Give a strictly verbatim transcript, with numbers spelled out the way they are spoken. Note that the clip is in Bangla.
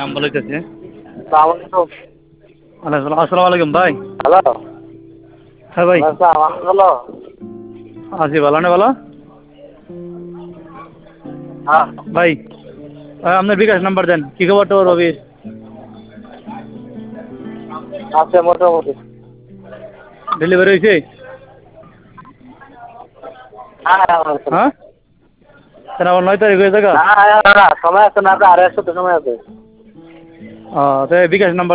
নাম বলেছে। আসসালামু আসসালামু আলাইকুম ভাই। হ্যালো। হ্যাঁ ভাই, হ্যালো। আছি ভালো না ভালো হ্যাঁ। ভাই। ভাই, আপনার বিকাশ নাম্বার দেন, কি খবর তোর রবির? আছে মোটামুটি। ডেলিভারি হয়েছে? হ্যাঁ হ্যাঁ, কেন আবার নয় তারিখ হয়ে থাকা? সময় আছে না, আর একশো সময় আছে। বিকাশ নাম্বার